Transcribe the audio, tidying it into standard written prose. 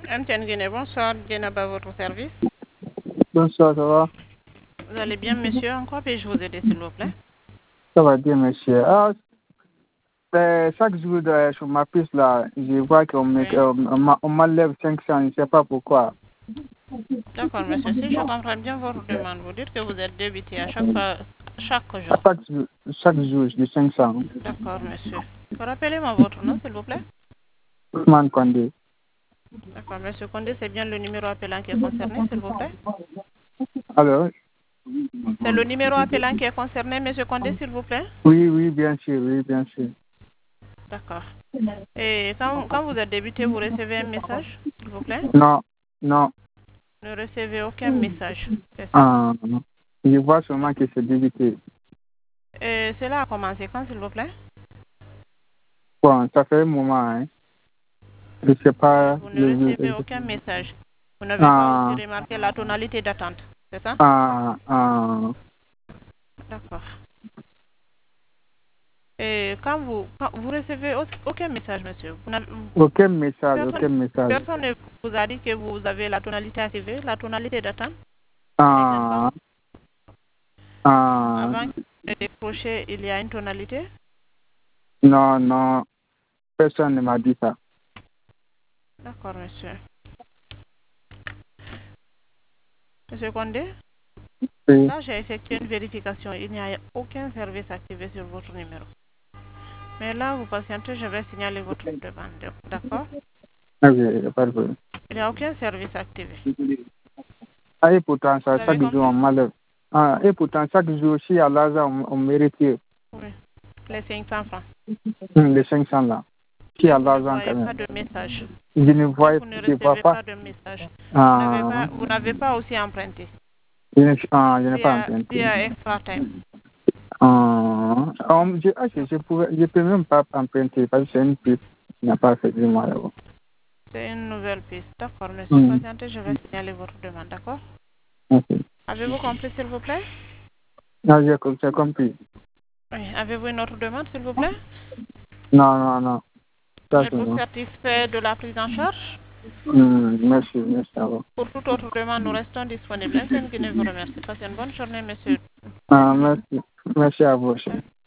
MTN Guinée, bonsoir. Djenaba, votre service. Bonsoir, ça va? Vous allez bien, monsieur? En quoi puis-je vous aider, s'il vous plaît? Ça va bien, monsieur. Chaque jour sur ma piste, là, je vois on m'enlève 500, je ne sais pas pourquoi. D'accord, monsieur. Si je comprends bien votre demande, vous dites que vous êtes débité à chaque fois, chaque jour. Chaque jour, je dis 500. D'accord, monsieur. Rappelez-moi votre nom, s'il vous plaît. Ousmane Kondé. D'accord, monsieur Condé, c'est bien le numéro appelant qui est concerné, s'il vous plaît? Alors? C'est le numéro appelant qui est concerné, monsieur Condé, s'il vous plaît? Oui, bien sûr, oui, bien sûr. D'accord. Et quand vous êtes débuté, vous recevez un message, s'il vous plaît? Non. Ne recevez aucun message, c'est ça? Je vois seulement que c'est débité. Et cela a commencé quand, s'il vous plaît? Bon, ça fait un moment, hein. Je ne sais pas. Vous ne recevez aucun message. Vous n'avez pas aussi remarqué la tonalité d'attente, c'est ça? D'accord. Et quand vous recevez aucun message, monsieur, Aucun message. Personne ne vous a dit que vous avez la tonalité activée, la tonalité d'attente? Avant de décrocher, il y a une tonalité? Non, personne ne m'a dit ça. D'accord, monsieur. Monsieur Condé? Oui. Là, j'ai effectué une vérification. Il n'y a aucun service activé sur votre numéro. Mais là, vous patientez, je vais signaler votre demande. D'accord? Ok, pas de problème. Il n'y a aucun service activé. Et pourtant, chaque jour, on m'enlève. Et pourtant, chaque jour, si à l'hasard, on me retire. Oui, les 500 francs. Les 500 là. Si à l'hasard, quand même. Pas de message. Je ne vois Vous ne recevez pas de message. Vous n'avez pas aussi emprunté. Je n'ai pas emprunté. Il y a extra time. Je peux même pas emprunter parce que c'est une piste qui n'a pas fait du mal. C'est une nouvelle piste. D'accord, monsieur. Patientez, je vais signaler votre demande, d'accord? Okay. Avez-vous compris, s'il vous plaît? Non, j'ai compris. Oui. Avez-vous une autre demande, s'il vous plaît? Non. Êtes-vous satisfait de la prise en charge? Merci. Pour toute autre demande, nous restons disponibles. Vous remercie. Passez une bonne journée, monsieur. Merci à vous aussi.